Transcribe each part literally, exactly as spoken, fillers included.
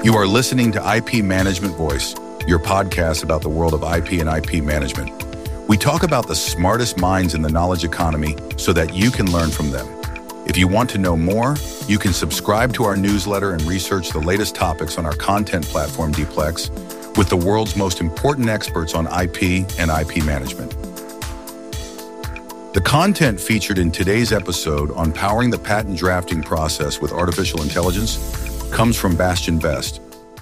You are listening to I P Management Voice, your podcast about the world of I P and I P management. We talk about the smartest minds in the knowledge economy so that you can learn from them. If you want to know more, you can subscribe to our newsletter and research the latest topics on our content platform, Dplex, with the world's most important experts on I P and I P management. The content featured in today's episode on powering the patent drafting process with artificial intelligence comes from Bastian Best.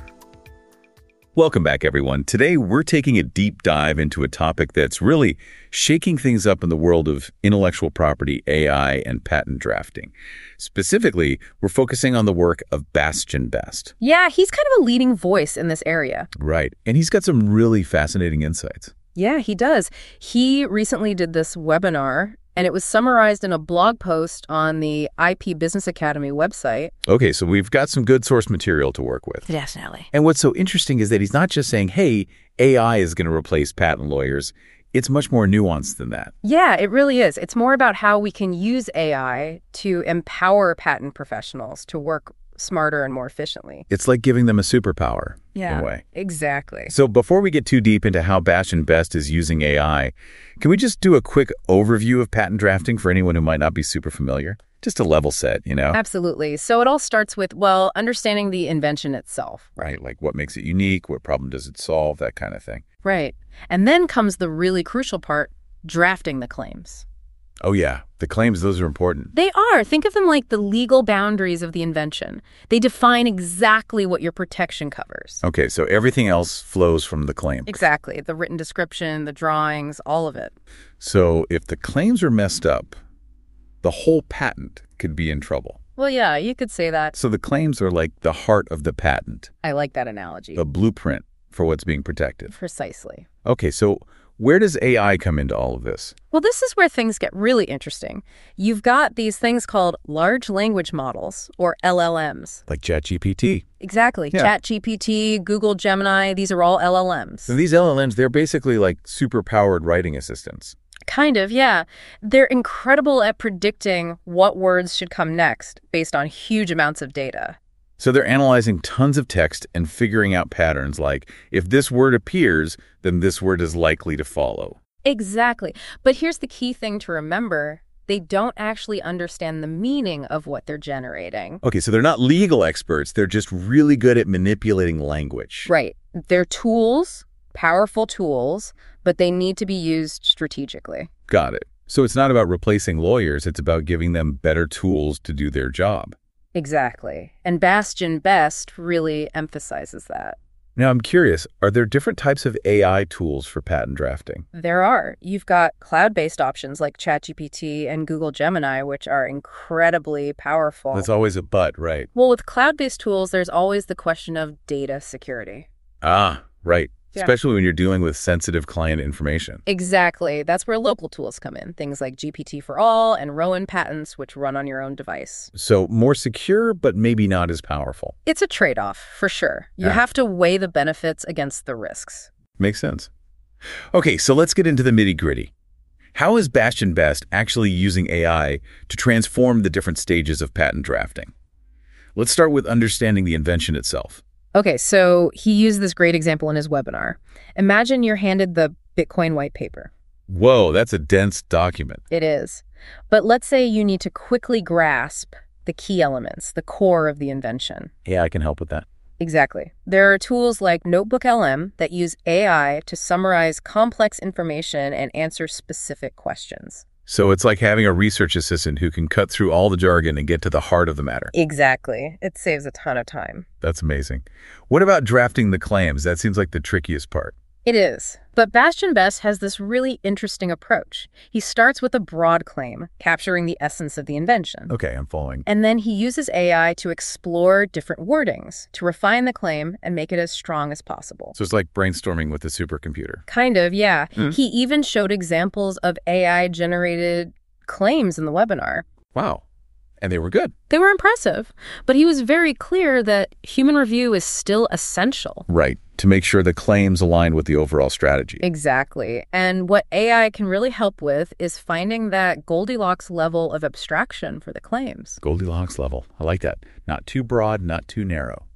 Welcome back, everyone. Today, we're taking a deep dive into a topic that's really shaking things up in the world of intellectual property, A I, and patent drafting. Specifically, we're focusing on the work of Bastian Best. Yeah, he's kind of a leading voice in this area. Right. And he's got some really fascinating insights. Yeah, he does. He recently did this webinar, and it was summarized in a blog post on the I P Business Academy website. Okay, so we've got some good source material to work with. Definitely. And what's so interesting is that he's not just saying, hey, A I is going to replace patent lawyers. It's much more nuanced than that. Yeah, it really is. It's more about how we can use A I to empower patent professionals to work smarter and more efficiently. It's like giving them a superpower, yeah, in a way. Exactly. So before we get too deep into how Bastian Best is using A I, can we just do a quick overview of patent drafting for anyone who might not be super familiar? Just a level set, you know? Absolutely. So it all starts with, well, understanding the invention itself. Right, like what makes it unique, what problem does it solve, that kind of thing. Right. And then comes the really crucial part, drafting the claims. Oh, yeah. The claims, those are important. They are. Think of them like the legal boundaries of the invention. They define exactly what your protection covers. Okay, so everything else flows from the claim. Exactly. The written description, the drawings, all of it. So if the claims are messed up, the whole patent could be in trouble. Well, yeah, you could say that. So the claims are like the heart of the patent. I like that analogy. The blueprint for what's being protected. Precisely. Okay, so where does A I come into all of this? Well, this is where things get really interesting. You've got these things called large language models, or L L Ms. Like ChatGPT. Exactly. Yeah. ChatGPT, Google Gemini, these are all L L Ms. So these L L Ms, they're basically like super-powered writing assistants. Kind of, yeah. They're incredible at predicting what words should come next based on huge amounts of data. So they're analyzing tons of text and figuring out patterns like, if this word appears, then this word is likely to follow. Exactly. But here's the key thing to remember. They don't actually understand the meaning of what they're generating. Okay, so they're not legal experts. They're just really good at manipulating language. Right. They're tools, powerful tools, but they need to be used strategically. Got it. So it's not about replacing lawyers. It's about giving them better tools to do their job. Exactly. And Bastian Best really emphasizes that. Now, I'm curious, are there different types of A I tools for patent drafting? There are. You've got cloud-based options like ChatGPT and Google Gemini, which are incredibly powerful. That's always a but, right? Well, with cloud-based tools, there's always the question of data security. Ah, right. Yeah. Especially when you're dealing with sensitive client information. Exactly. That's where local tools come in. Things like G P T for All and Rowan patents, which run on your own device. So more secure, but maybe not as powerful. It's a trade-off, for sure. You Yeah. have to weigh the benefits against the risks. Makes sense. Okay, so let's get into the nitty-gritty. How is Bastian Best actually using A I to transform the different stages of patent drafting? Let's start with understanding the invention itself. Okay, so he used this great example in his webinar. Imagine you're handed the Bitcoin white paper. Whoa, that's a dense document. It is. But let's say you need to quickly grasp the key elements, the core of the invention. Yeah, I can help with that. Exactly. There are tools like Notebook L M that use A I to summarize complex information and answer specific questions. So it's like having a research assistant who can cut through all the jargon and get to the heart of the matter. Exactly. It saves a ton of time. That's amazing. What about drafting the claims? That seems like the trickiest part. It is. But Bastian Best has this really interesting approach. He starts with a broad claim, capturing the essence of the invention. Okay, I'm following. And then he uses A I to explore different wordings, to refine the claim and make it as strong as possible. So it's like brainstorming with a supercomputer. Kind of, yeah. Mm. He even showed examples of A I-generated claims in the webinar. Wow. And they were good. They were impressive, but he was very clear that human review is still essential. Right, to make sure the claims align with the overall strategy. Exactly. And what A I can really help with is finding that Goldilocks level of abstraction for the claims. Goldilocks level. I like that. Not too broad, not too narrow.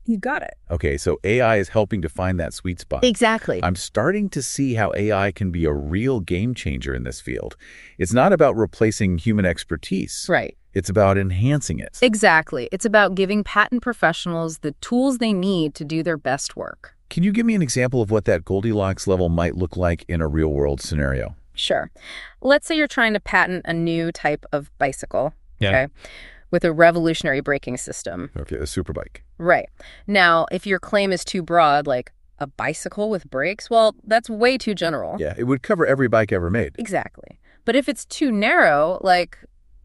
You got it. Okay, so A I is helping to find that sweet spot. Exactly. I'm starting to see how A I can be a real game changer in this field. It's not about replacing human expertise. Right. It's about enhancing it. Exactly. It's about giving patent professionals the tools they need to do their best work. Can you give me an example of what that Goldilocks level might look like in a real-world scenario? Sure. Let's say you're trying to patent a new type of bicycle. Yeah. Okay, with a revolutionary braking system. Okay, a superbike. Right. Now, if your claim is too broad, like a bicycle with brakes, well, that's way too general. Yeah, it would cover every bike ever made. Exactly. But if it's too narrow, like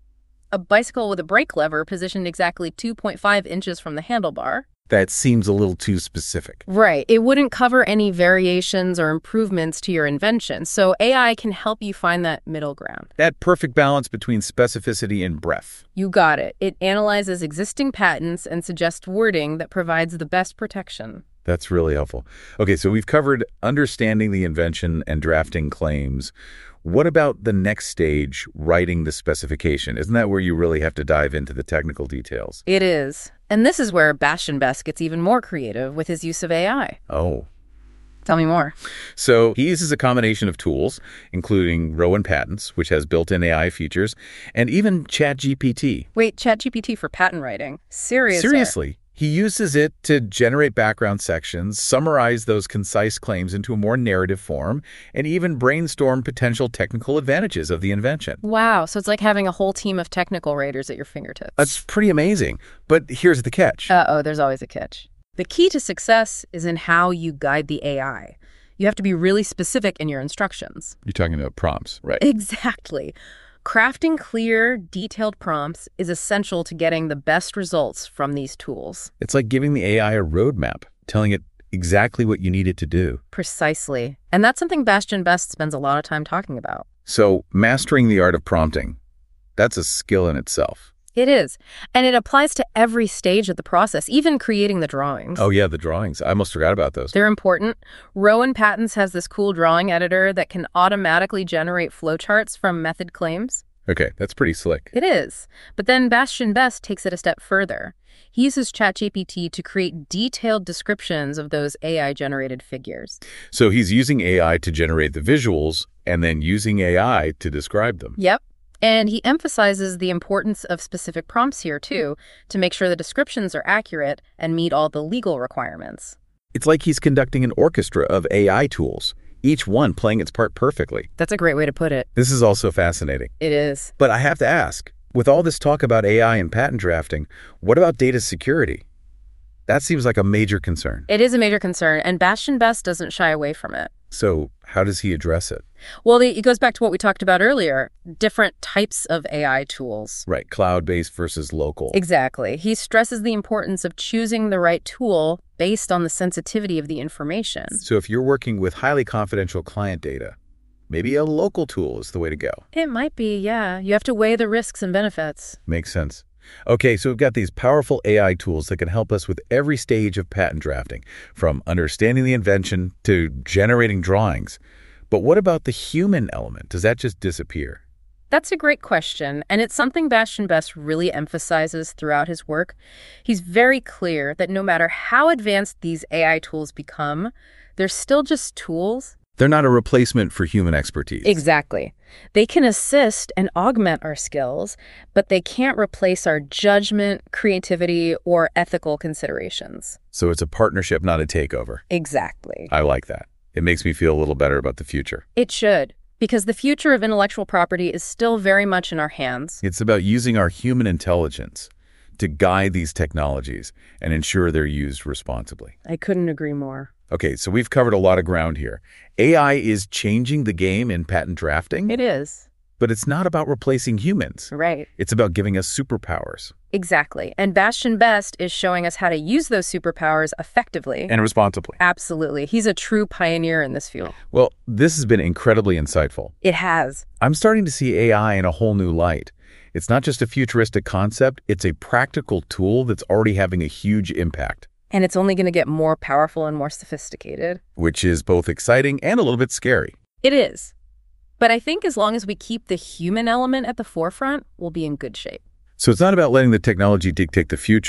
a bicycle with a brake lever positioned exactly two point five inches from the handlebar. That seems a little too specific. Right. It wouldn't cover any variations or improvements to your invention. So A I can help you find that middle ground. That perfect balance between specificity and breadth. You got it. It analyzes existing patents and suggests wording that provides the best protection. That's really helpful. Okay, so we've covered understanding the invention and drafting claims. What about the next stage, writing the specification? Isn't that where you really have to dive into the technical details? It is. And this is where Bastian Best gets even more creative with his use of A I. Oh. Tell me more. So he uses a combination of tools, including Rowan Patents, which has built-in A I features, and even ChatGPT. Wait, ChatGPT for patent writing? Seriously? Seriously. He uses it to generate background sections, summarize those concise claims into a more narrative form, and even brainstorm potential technical advantages of the invention. Wow, so it's like having a whole team of technical writers at your fingertips. That's pretty amazing. But here's the catch. Uh-oh, there's always a catch. The key to success is in how you guide the A I. You have to be really specific in your instructions. You're talking about prompts, right? Exactly. Crafting clear, detailed prompts is essential to getting the best results from these tools. It's like giving the A I a roadmap, telling it exactly what you need it to do. Precisely. And that's something Bastian Best spends a lot of time talking about. So mastering the art of prompting, that's a skill in itself. It is. And it applies to every stage of the process, even creating the drawings. Oh, yeah, the drawings. I almost forgot about those. They're important. Rowan Patents has this cool drawing editor that can automatically generate flowcharts from method claims. Okay, that's pretty slick. It is. But then Bastian Best takes it a step further. He uses ChatGPT to create detailed descriptions of those A I-generated figures. So he's using A I to generate the visuals and then using A I to describe them. Yep. And he emphasizes the importance of specific prompts here, too, to make sure the descriptions are accurate and meet all the legal requirements. It's like he's conducting an orchestra of A I tools, each one playing its part perfectly. That's a great way to put it. This is also fascinating. It is. But I have to ask, with all this talk about A I and patent drafting, what about data security? That seems like a major concern. It is a major concern, and Bastian Best doesn't shy away from it. So how does he address it? Well, it goes back to what we talked about earlier, different types of A I tools. Right, cloud-based versus local. Exactly. He stresses the importance of choosing the right tool based on the sensitivity of the information. So if you're working with highly confidential client data, maybe a local tool is the way to go. It might be, yeah. You have to weigh the risks and benefits. Makes sense. Okay, so we've got these powerful A I tools that can help us with every stage of patent drafting, from understanding the invention to generating drawings. But what about the human element? Does that just disappear? That's a great question, and it's something Bastian Best really emphasizes throughout his work. He's very clear that no matter how advanced these A I tools become, they're still just tools. They're not a replacement for human expertise. Exactly. They can assist and augment our skills, but they can't replace our judgment, creativity, or ethical considerations. So it's a partnership, not a takeover. Exactly. I like that. It makes me feel a little better about the future. It should, because the future of intellectual property is still very much in our hands. It's about using our human intelligence to guide these technologies and ensure they're used responsibly. I couldn't agree more. Okay, so we've covered a lot of ground here. A I is changing the game in patent drafting. It is. But it's not about replacing humans. Right. It's about giving us superpowers. Exactly. And Bastian Best is showing us how to use those superpowers effectively. And responsibly. Absolutely. He's a true pioneer in this field. Well, this has been incredibly insightful. It has. I'm starting to see A I in a whole new light. It's not just a futuristic concept, it's a practical tool that's already having a huge impact. And it's only going to get more powerful and more sophisticated. Which is both exciting and a little bit scary. It is. But I think as long as we keep the human element at the forefront, we'll be in good shape. So it's not about letting the technology dictate the future.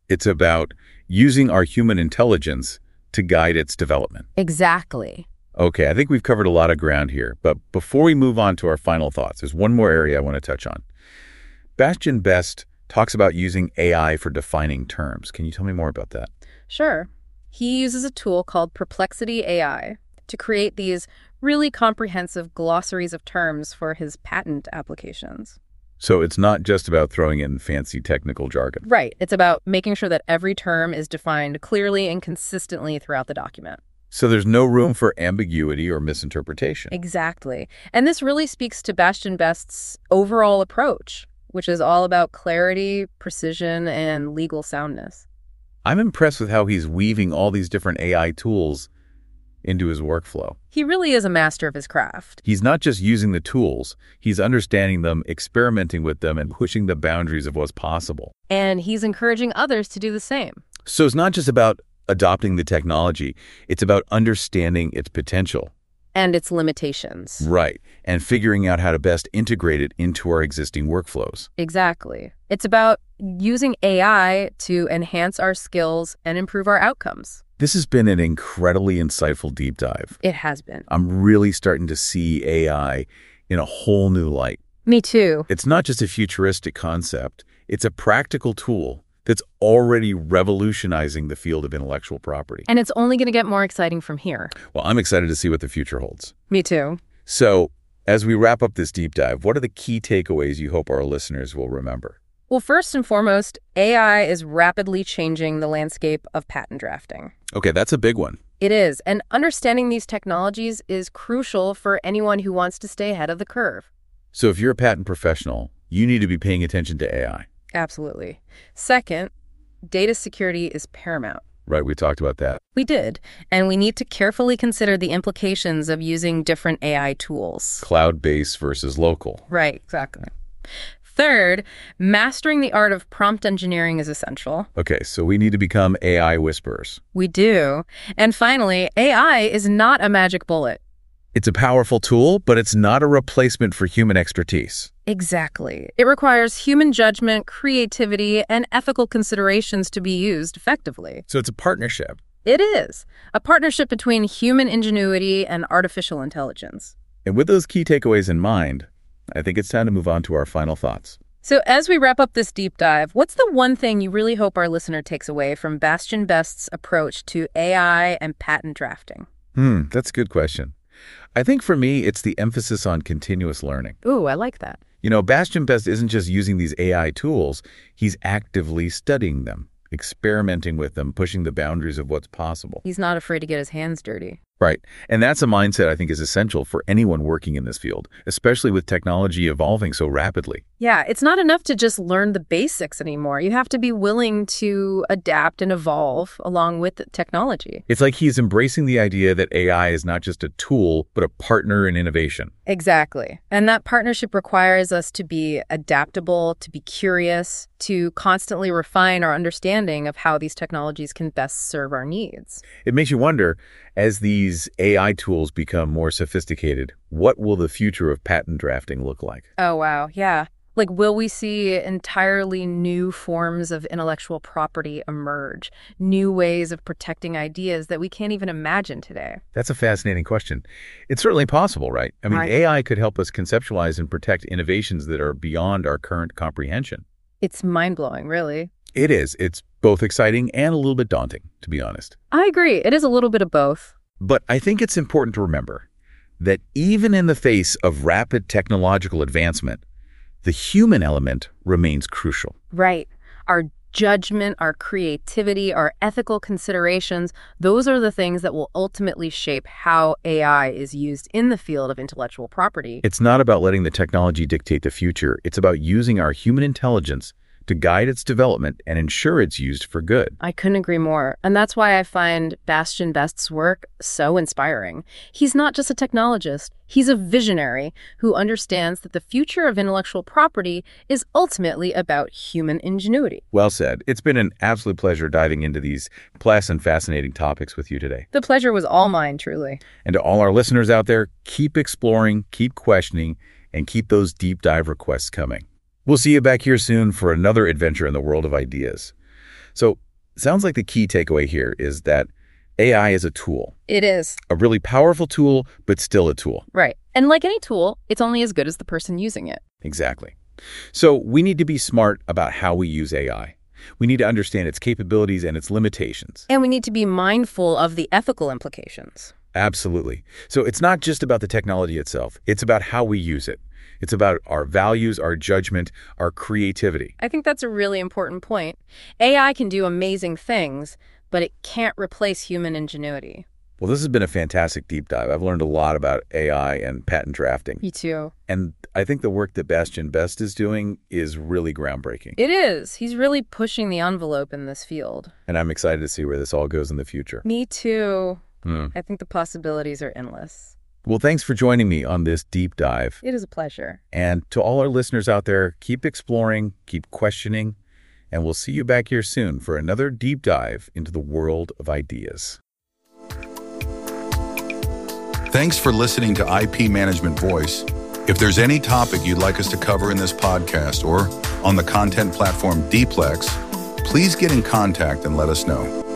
It's about using our human intelligence to guide its development. Exactly. Okay, I think we've covered a lot of ground here, but before we move on to our final thoughts, there's one more area I want to touch on. Bastian Best talks about using A I for defining terms. Can you tell me more about that? Sure. He uses a tool called Perplexity A I to create these really comprehensive glossaries of terms for his patent applications. So it's not just about throwing in fancy technical jargon. Right. It's about making sure that every term is defined clearly and consistently throughout the document. So there's no room for ambiguity or misinterpretation. Exactly. And this really speaks to Bastian Best's overall approach, which is all about clarity, precision, and legal soundness. I'm impressed with how he's weaving all these different A I tools into his workflow. He really is a master of his craft. He's not just using the tools, he's understanding them, experimenting with them, and pushing the boundaries of what's possible. And he's encouraging others to do the same. So it's not just about adopting the technology, it's about understanding its potential. And its limitations. Right, and figuring out how to best integrate it into our existing workflows. Exactly. It's about using A I to enhance our skills and improve our outcomes. This has been an incredibly insightful deep dive. It has been. I'm really starting to see A I in a whole new light. Me too. It's not just a futuristic concept. It's a practical tool that's already revolutionizing the field of intellectual property. And it's only going to get more exciting from here. Well, I'm excited to see what the future holds. Me too. So, as we wrap up this deep dive, what are the key takeaways you hope our listeners will remember? Well, first and foremost, A I is rapidly changing the landscape of patent drafting. Okay, that's a big one. It is, and understanding these technologies is crucial for anyone who wants to stay ahead of the curve. So if you're a patent professional, you need to be paying attention to A I. Absolutely. Second, data security is paramount. Right, we talked about that. We did, and we need to carefully consider the implications of using different A I tools. Cloud-based versus local. Right, exactly. Third, mastering the art of prompt engineering is essential. Okay, so we need to become A I whisperers. We do. And finally, A I is not a magic bullet. It's a powerful tool, but it's not a replacement for human expertise. Exactly. It requires human judgment, creativity, and ethical considerations to be used effectively. So it's a partnership. It is. A partnership between human ingenuity and artificial intelligence. And with those key takeaways in mind, I think it's time to move on to our final thoughts. So as we wrap up this deep dive, what's the one thing you really hope our listener takes away from Bastian Best's approach to A I and patent drafting? Hmm, that's a good question. I think for me, it's the emphasis on continuous learning. Ooh, I like that. You know, Bastian Best isn't just using these A I tools, he's actively studying them, experimenting with them, pushing the boundaries of what's possible. He's not afraid to get his hands dirty. Right. And that's a mindset I think is essential for anyone working in this field, especially with technology evolving so rapidly. Yeah, it's not enough to just learn the basics anymore. You have to be willing to adapt and evolve along with the technology. It's like he's embracing the idea that A I is not just a tool, but a partner in innovation. Exactly. And that partnership requires us to be adaptable, to be curious, to constantly refine our understanding of how these technologies can best serve our needs. It makes you wonder, as these A I tools become more sophisticated, what will the future of patent drafting look like? Oh, wow. Yeah. Like, will we see entirely new forms of intellectual property emerge? New ways of protecting ideas that we can't even imagine today? That's a fascinating question. It's certainly possible, right? I mean, Right. A I could help us conceptualize and protect innovations that are beyond our current comprehension. It's mind-blowing, really. It is. It's both exciting and a little bit daunting, to be honest. I agree. It is a little bit of both. But I think it's important to remember that even in the face of rapid technological advancement, the human element remains crucial. Right. Our judgment, our creativity, our ethical considerations, those are the things that will ultimately shape how A I is used in the field of intellectual property. It's not about letting the technology dictate the future. It's about using our human intelligence to guide its development and ensure it's used for good. I couldn't agree more. And that's why I find Bastian Best's work so inspiring. He's not just a technologist. He's a visionary who understands that the future of intellectual property is ultimately about human ingenuity. Well said. It's been an absolute pleasure diving into these pleasant and fascinating topics with you today. The pleasure was all mine, truly. And to all our listeners out there, keep exploring, keep questioning, and keep those deep dive requests coming. We'll see you back here soon for another adventure in the world of ideas. So sounds like the key takeaway here is that A I is a tool, It is. a really powerful tool, but still a tool. Right. And like any tool, it's only as good as the person using it. Exactly. So we need to be smart about how we use A I. We need to understand its capabilities and its limitations. And we need to be mindful of the ethical implications. Absolutely. So it's not just about the technology itself. It's about how we use it. It's about our values, our judgment, our creativity. I think that's a really important point. A I can do amazing things, but it can't replace human ingenuity. Well, this has been a fantastic deep dive. I've learned a lot about A I and patent drafting. Me too. And I think the work that Bastian Best is doing is really groundbreaking. It is. He's really pushing the envelope in this field. And I'm excited to see where this all goes in the future. Me too. Hmm. I think the possibilities are endless. Well, thanks for joining me on this deep dive. It is a pleasure. And to all our listeners out there, keep exploring, keep questioning, and we'll see you back here soon for another deep dive into the world of ideas. Thanks for listening to I P Management Voice. If there's any topic you'd like us to cover in this podcast or on the content platform Dplex, please get in contact and let us know.